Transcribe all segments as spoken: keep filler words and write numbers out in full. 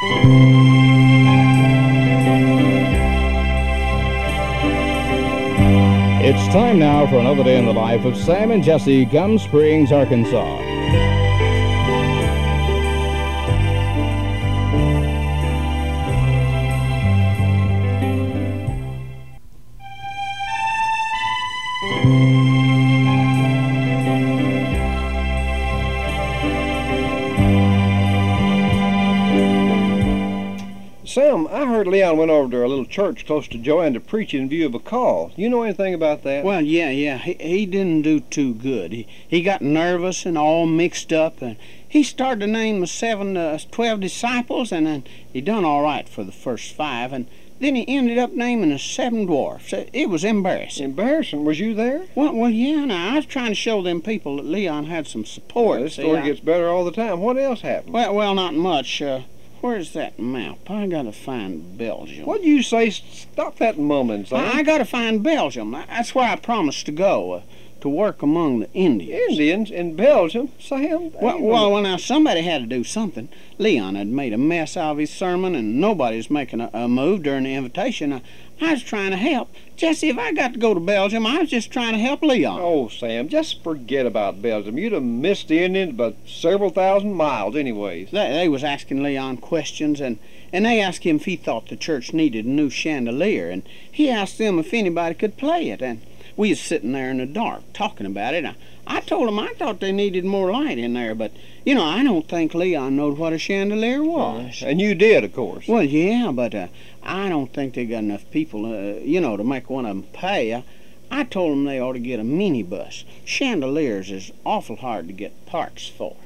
It's time now for another day in the life of Sam and Jesse, Gum Springs, Arkansas. Sam, I heard Leon went over to a little church close to Joanne to preach in view of a call. You know anything about that? Well, yeah, yeah. He, he didn't do too good. He, he got nervous and all mixed up, and he started to name the seven, uh, twelve disciples, and then he done all right for the first five, and then he ended up naming the seven dwarfs. It was embarrassing. Embarrassing? Was you there? Well, well, yeah. Now I was trying to show them people that Leon had some support. Well, this See, story I- gets better all the time. What else happened? Well, well, not much. Uh, where's that map? I gotta find Belgium. What'd you say? Stop that mumbling, Sam. I, I gotta find Belgium. That's where I promised to go, uh, to work among the Indians. Indians in Belgium? Sam? that Well, ain't well, no- well, now somebody had to do something. Leon had made a mess out of his sermon, and nobody's making a, a move during the invitation. I, I was trying to help. Jesse, if I got to go to Belgium, I was just trying to help Leon. Oh, Sam, just forget about Belgium. You'd have missed the Indians by several thousand miles anyways. They, they was asking Leon questions, and, and they asked him if he thought the church needed a new chandelier, and he asked them if anybody could play it, and we was sitting there in the dark talking about it. I, I told them I thought they needed more light in there, but, you know, I don't think Leon knowed what a chandelier was. And you did, of course. Well, yeah, but uh, I don't think they got enough people, uh, you know, to make one of them pay. I, I told them they ought to get a minibus. Chandeliers is awful hard to get parts for.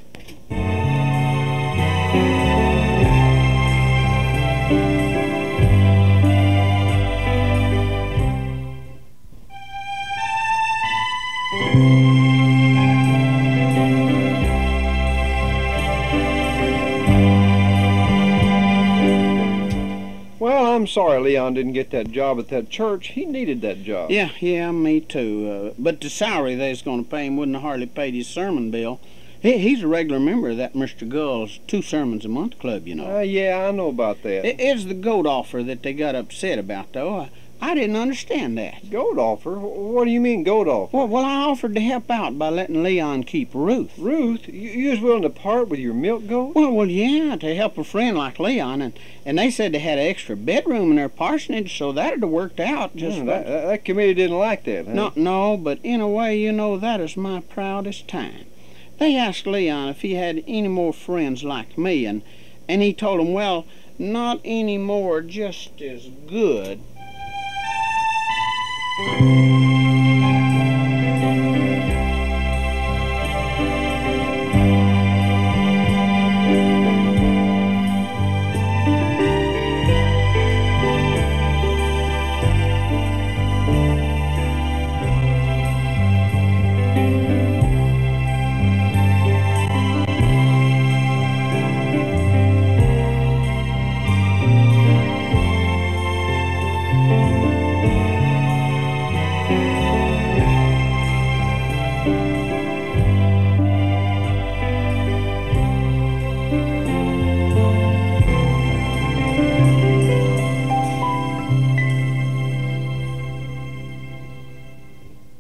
Well, I'm sorry Leon didn't get that job at that church. He needed that job. Yeah, yeah, me too. Uh, but the salary they was going to pay him wouldn't have hardly paid his sermon bill. He, he's a regular member of that Mister Gull's two sermons a month club, you know. Uh, yeah, I know about that. It, it's the goat offer that they got upset about, though. I, I didn't understand that. Goat offer? What do you mean goat offer? Well, well, I offered to help out by letting Leon keep Ruth. Ruth, you, you was willing to part with your milk goat? Well, well, yeah, to help a friend like Leon, and, and they said they had an extra bedroom in their parsonage, so that'd have worked out just Hmm, right. that, that committee didn't like that, huh? No, no, but in a way, you know, that is my proudest time. They asked Leon if he had any more friends like me, and, and he told them, well, not any more, just as good.